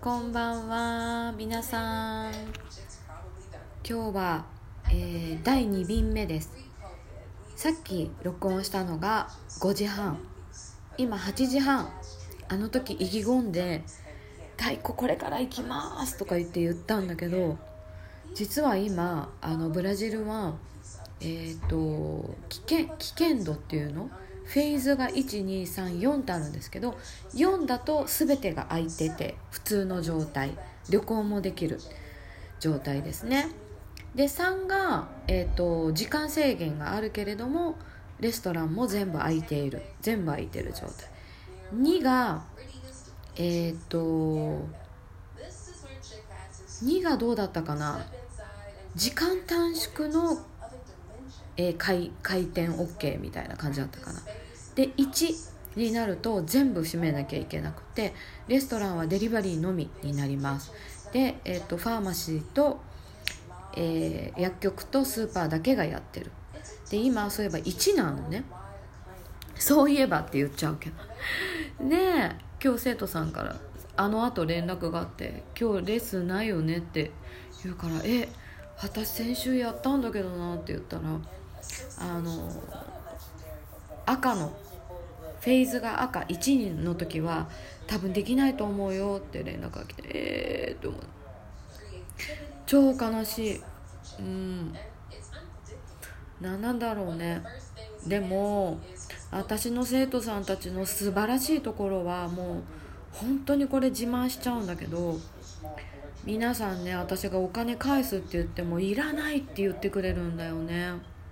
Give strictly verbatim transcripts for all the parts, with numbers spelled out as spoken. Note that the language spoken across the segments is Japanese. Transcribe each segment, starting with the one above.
こんばんは皆さん。今日は、えー、だいに便目です。さっき録音したのがごじはん、今はちじはん。あの時意気込んで太鼓これから行きますとか言って言ったんだけど、実は今あのブラジルはえーと危険、危険度っていうのフェーズがいちにさんよんってあるんですけど、よんだと全てが空いてて普通の状態、旅行もできる状態ですね。でさんが、えーと時間制限があるけれどもレストランも全部空いている全部空いてる状態。にがえっ、ー、とにがどうだったかな、時間短縮のえー、回, 回転 OK みたいな感じだったかな。でいちになると全部閉めなきゃいけなくて、レストランはデリバリーのみになります。で、えー、とファーマシーと、えー、薬局とスーパーだけがやってる。で今そういえばいちなのね。そういえばって言っちゃうけどで今日生徒さんからあの後連絡があって、今日レッスンないよねって言うから、え私先週やったんだけどなって言ったら、あの赤のフェーズが赤いちの時は多分できないと思うよって連絡が来て、えーっと思う。超悲しい。うん何なんだろうね。でも私の生徒さんたちの素晴らしいところは、もう本当にこれ自慢しちゃうんだけど、皆さんね、私がお金返すって言ってもいらないって言ってくれるんだよね。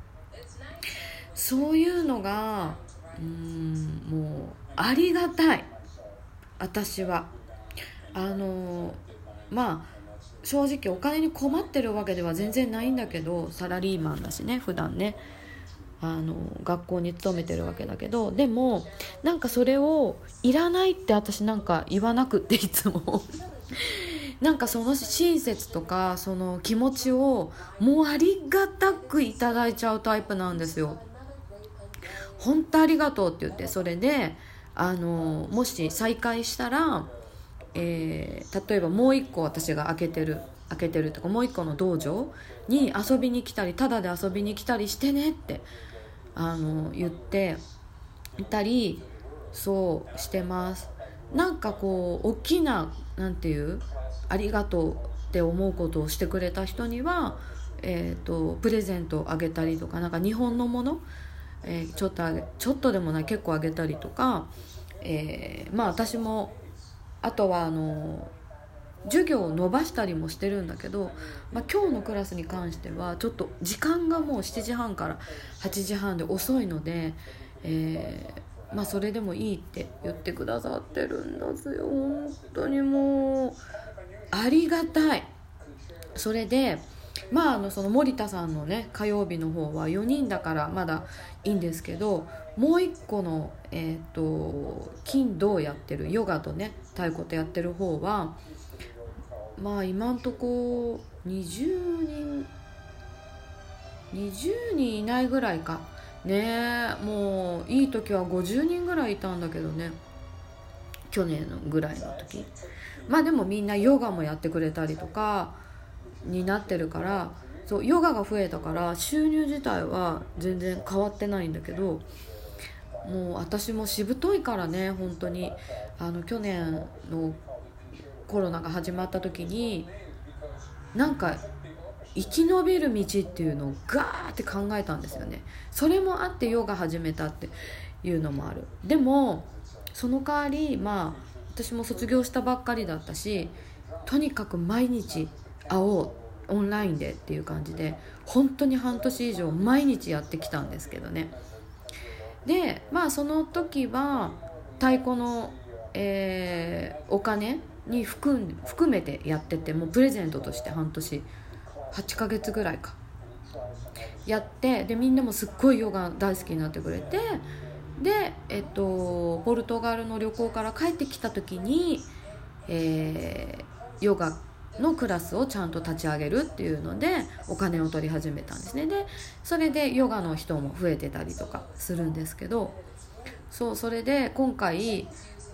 そういうのがうーんもうありがたい。私はあのまあ正直お金に困ってるわけでは全然ないんだけど、サラリーマンだしね、普段ねあの学校に勤めてるわけだけど、でもなんかそれをいらないって私なんか言わなくっていつもなんかその親切とかその気持ちをもうありがたくいただいちゃうタイプなんですよ。本当ありがとうって言って、それであのもし再開したら、えー、例えばもう一個私が開けてる開けてるとかもう一個の道場に遊びに来たりタダで遊びに来たりしてねってあの言っていたり、そうしてます。なんかこう大きななんていうありがとうって思うことをしてくれた人には、えーと、プレゼントをあげたりとか、なんか日本のもの、えー、ちょっとあげちょっとでもない結構あげたりとか、えー、まあ私もあとはあの授業を伸ばしたりもしてるんだけど、まあ、今日のクラスに関してはちょっと時間がもうしちじはんからはちじはんで遅いので、えーまあ、それでもいいって言ってくださってるんですよ。本当にもうありがたい。それでまあ、あのその森田さんのね火曜日の方はよにんだからまだいいんですけど、もう一個の、えー、と金土やってるヨガとね太鼓とやってる方はまあ今んとこにじゅうにんにじゅうにんいないぐらいかね。もういい時はごじゅうにんぐらいいたんだけどね、去年のぐらいの時。まあでもみんなヨガもやってくれたりとかになってるから、そうヨガが増えたから収入自体は全然変わってないんだけど、もう私もしぶといからね。本当にあの去年のコロナが始まった時になんか生き延びる道っていうのをガーって考えたんですよね。それもあってヨガ始めたっていうのもある。でもその代わりまあ私も卒業したばっかりだったし、とにかく毎日会おうオンラインでっていう感じで本当に半年以上毎日やってきたんですけどね。でまあその時は太鼓の、えー、お金に含ん含めてやってて、もうプレゼントとして半年はちかげつぐらいかやって、でみんなもすっごいヨガ大好きになってくれて、でえっとポルトガルの旅行から帰ってきた時に、えー、ヨガのクラスをちゃんと立ち上げるっていうのでお金を取り始めたんですね。でそれでヨガの人も増えてたりとかするんですけど、そうそれで今回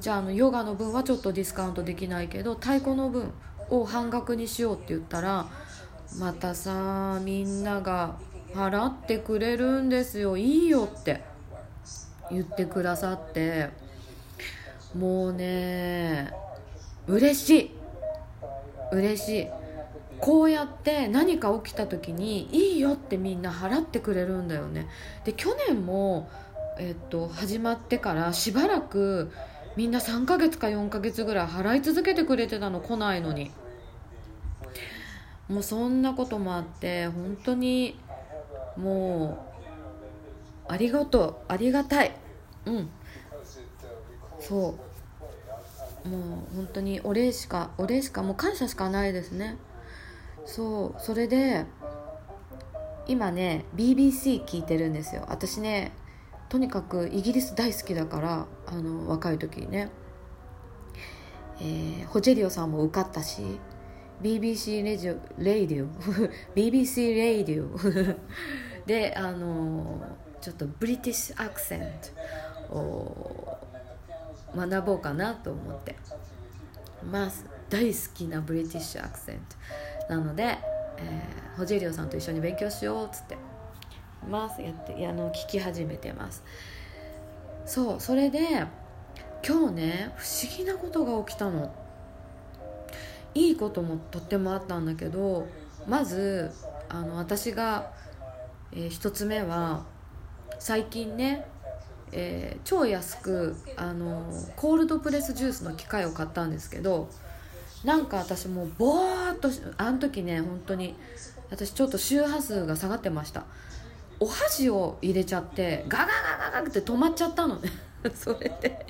じゃあ、あのヨガの分はちょっとディスカウントできないけど太鼓の分を半額にしようって言ったら、またさみんなが払ってくれるんですよ。いいよって言ってくださって、もうね嬉しい嬉しい。こうやって何か起きた時にいいよってみんな払ってくれるんだよね。で去年も、えっと、始まってからしばらくみんなさんかげつかよんかげつぐらい払い続けてくれてたの、来ないのに。もうそんなこともあって本当にもうありがとう、ありがたい。うんそうもう本当にお礼しかお礼しかもう感謝しかないですね。そうそれで今ね ビービーシー 聞いてるんですよ。私ねとにかくイギリス大好きだから、あの若い時にね、えー、ホジェリオさんも受かったし ビービーシー レジオレイディオビービーシー レイディオで、あのちょっとブリティッシュアクセントを学ぼうかなと思ってます。大好きなブリティッシュアクセントなので、えー、ホジェリオさんと一緒に勉強しようっつってますやってあの聞き始めてます。そうそれで今日ね不思議なことが起きたの。いいこともとってもあったんだけど、まずあの私が、えー、一つ目は最近ね、えー、超安くあのコールドプレスジュースの機械を買ったんですけど、なんか私もうボーっとあの時ね本当に私ちょっと周波数が下がってました。お箸を入れちゃってガガガガガって止まっちゃったのねそれで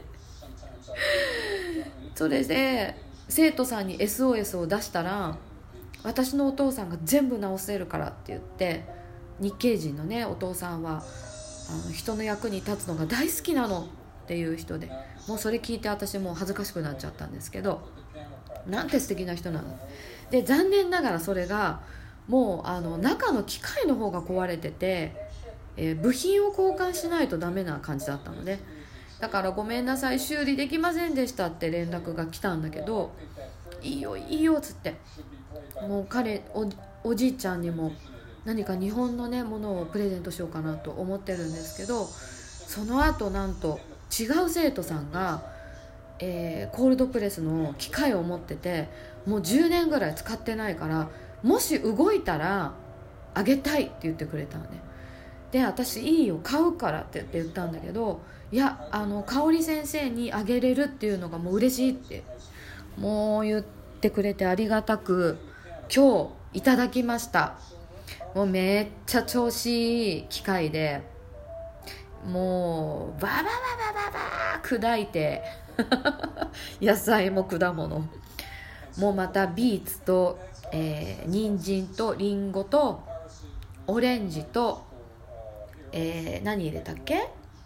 それで生徒さんに エスオーエス を出したら、私のお父さんが全部直せるからって言って、日系人のねお父さんはあの人の役に立つのが大好きなのっていう人で、もうそれ聞いて私もう恥ずかしくなっちゃったんですけど、なんて素敵な人なので、残念ながらそれがもうあの中の機械の方が壊れてて、えー、部品を交換しないとダメな感じだったので、だからごめんなさい修理できませんでしたって連絡が来たんだけど、いいよいいよっつって、もう彼 お, おじいちゃんにも何か日本のねものをプレゼントしようかなと思ってるんですけど、その後なんと違う生徒さんが、えー、コールドプレスの機械を持ってて、もうじゅうねんぐらい使ってないから、もし動いたらあげたいって言ってくれたのね。で私いいよ買うからって言ったんだけど、いやあの香織先生にあげれるっていうのがもう嬉しいってもう言ってくれて、ありがたく今日いただきました。もうめっちゃ調子いい機械で、もうババババババ砕いて野菜も果物もうまたビーツと、えー、人参とリンゴとオレンジと、えー、何入れたっけ、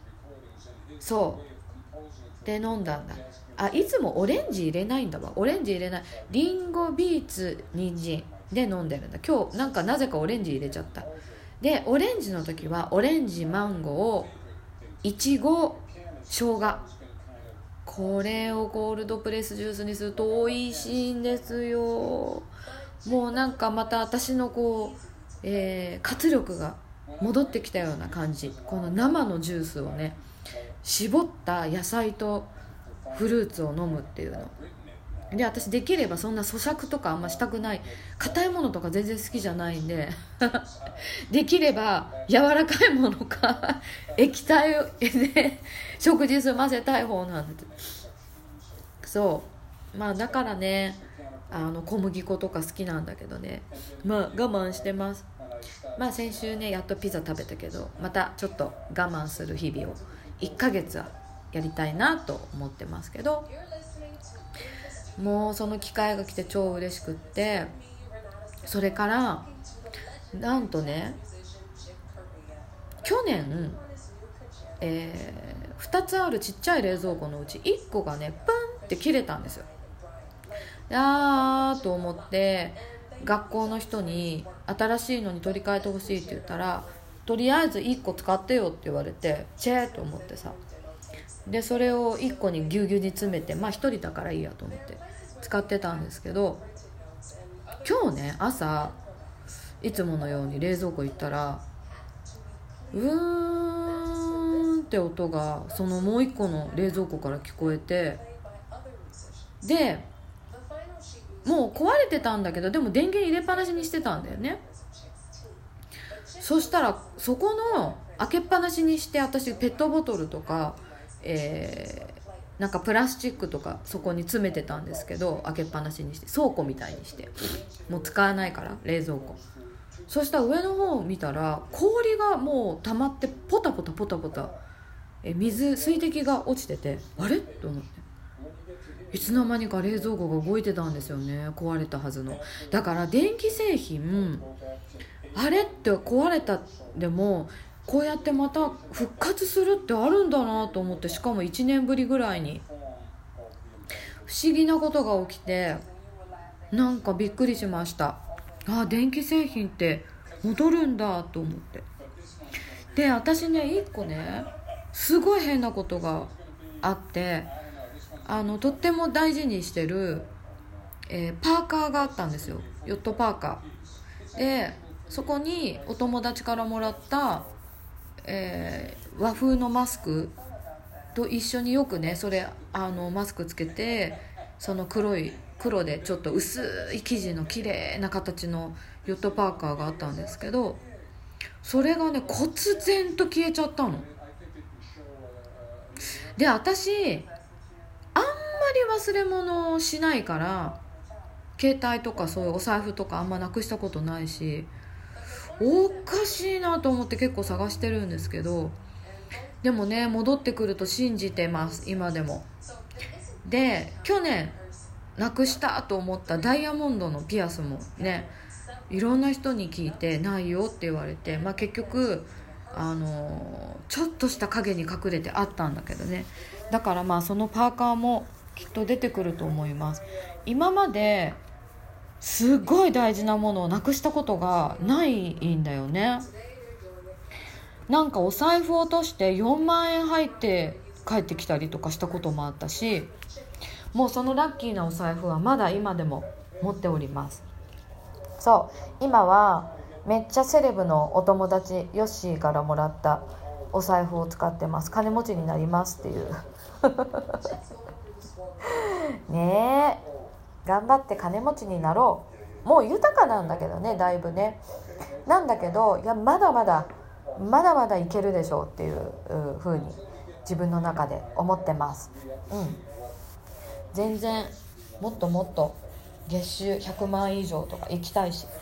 そうで飲んだんだ。あ、いつもオレンジ入れないんだわ。オレンジ入れない、リンゴビーツ人参で飲んでるんだ。今日なんかなぜかオレンジ入れちゃった。でオレンジの時はオレンジ、マンゴー、いちご、生姜、これをコールドプレスジュースにすると美味しいんですよ。もうなんかまた私のこう、えー、活力が戻ってきたような感じ。この生のジュースをね絞った野菜とフルーツを飲むっていうので、私できればそんな咀嚼とかあんましたくない、硬いものとか全然好きじゃないんでできれば柔らかいものか液体で食事済ませたい方なんです。そうまあだからね、あの小麦粉とか好きなんだけどね、まあ我慢してます。まあ先週ねやっとピザ食べたけど、またちょっと我慢する日々をいっかげつはやりたいなと思ってますけど、もうその機会が来て超嬉しくって、それからなんとね去年、えー、ふたつあるちっちゃい冷蔵庫のうちいっこがねプンって切れたんですよ。あーと思って学校の人に新しいのに取り替えてほしいって言ったら、とりあえずいっこ使ってよって言われて、チェーと思ってさ、 でそれをいっこにぎゅうぎゅうに詰めて、まあひとりだからいいやと思って使ってたんですけど、今日ね朝いつものように冷蔵庫行ったらうーんって音がそのもういっこの冷蔵庫から聞こえて、でもう壊れてたんだけど、でも電源入れっぱなしにしてたんだよね。そしたらそこの開けっぱなしにして、私ペットボトルとか、えー、なんかプラスチックとかそこに詰めてたんですけど、開けっぱなしにして倉庫みたいにしてもう使わないから冷蔵庫。そしたら上の方を見たら氷がもう溜まってポタポタポタポタえ水水滴が落ちてて、あれと思って、いつの間にか冷蔵庫が動いてたんですよね、壊れたはずの。だから電気製品あれって壊れたでもこうやってまた復活するってあるんだなと思って、しかもいちねんぶりぐらいに不思議なことが起きて、なんかびっくりしました。あ、電気製品って戻るんだと思って。で私ねいっこねすごい変なことがあって、あのとっても大事にしてる、えー、パーカーがあったんですよ、ヨットパーカーで、そこにお友達からもらった、えー、和風のマスクと一緒によくね、それあのマスクつけて、その黒い黒でちょっと薄い生地の綺麗な形のヨットパーカーがあったんですけど、それがね忽然と消えちゃったので、私あんまり忘れ物をしないから、携帯とかそういうお財布とかあんまなくしたことないし、おかしいなと思って結構探してるんですけど、でもね戻ってくると信じてます、今でも。で去年なくしたと思ったダイヤモンドのピアスもね、いろんな人に聞いてないよって言われて、まあ、結局あのちょっとした影に隠れてあったんだけどね。だからまあそのパーカーもきっと出てくると思います。今まですごい大事なものをなくしたことがないんだよね。なんかお財布落としてよんまんえん入って帰ってきたりとかしたこともあったし、もうそのラッキーなお財布はまだ今でも持っております。そう今はめっちゃセレブのお友達ヨッシーからもらったお財布を使ってます。金持ちになりますっていうねえ、頑張って金持ちになろう。もう豊かなんだけどね、だいぶね。なんだけど、いやまだまだまだまだいけるでしょうっていう風に自分の中で思ってます。うん。全然もっともっと月収ひゃくまん以上とか行きたいし、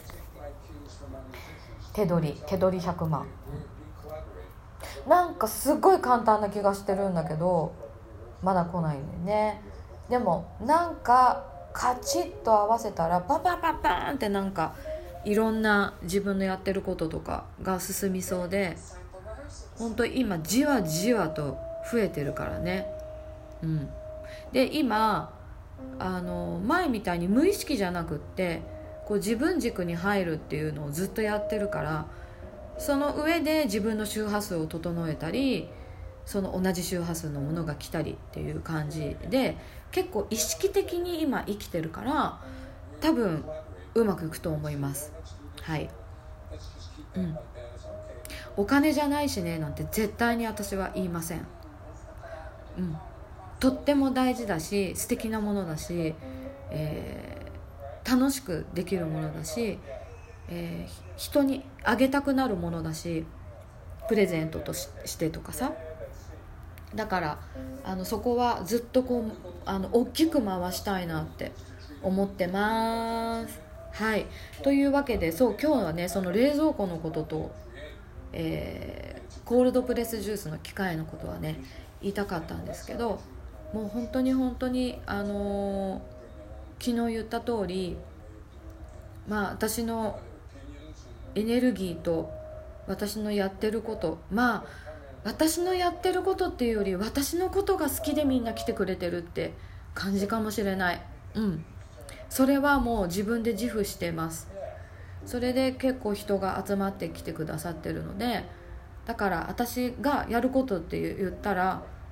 手取り手取りひゃくまん、なんかすごい簡単な気がしてるんだけどまだ来ないんでね。でもなんかカチッと合わせたらパパパパーンってなんかいろんな自分のやってることとかが進みそうで、本当今じわじわと増えてるからね。うん。で今あの前みたいに無意識じゃなくってこう自分軸に入るっていうのをずっとやってるから、その上で自分の周波数を整えたり、その同じ周波数のものが来たりっていう感じで結構意識的に今生きてるから、多分うまくいくと思います。はい、うん、お金じゃないしねなんて絶対に私は言いません。うん、とっても大事だし素敵なものだし、えー、楽しくできるものだし、えー、人にあげたくなるものだし、プレゼントと し, してとかさ。だからあのそこはずっとこうあの大きく回したいなって思ってます。はい、というわけで、そう今日はねその冷蔵庫のことと、えー、コールドプレスジュースの機械のことはね言いたかったんですけど、もう本当に本当にあのー、昨日言った通り、まあ私のエネルギーと私のやってること、まあ私のやってることっていうより私のことが好きでみんな来てくれてるって感じかもしれない。うん、それはもう自分で自負してます。それで結構人が集まってきてくださってるので、だから私がやることって言ったら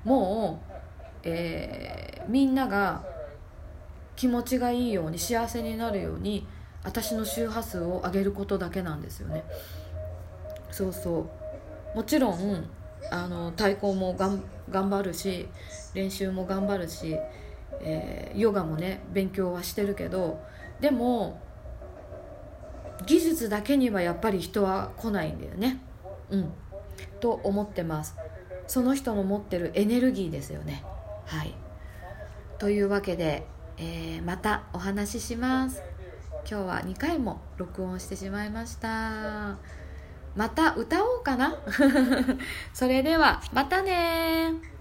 もう、えー、みんなが気持ちがいいように幸せになるように私の周波数を上げることだけなんですよね。そうそう、もちろんあの太鼓もがん頑張るし練習も頑張るし、えー、ヨガもね勉強はしてるけど、でも技術だけにはやっぱり人は来ないんだよね。うんと思ってます。その人の持ってるエネルギーですよね。はい、というわけで、えー、またお話しします。今日はにかいも録音してしまいました。また歌おうかなそれではまたね。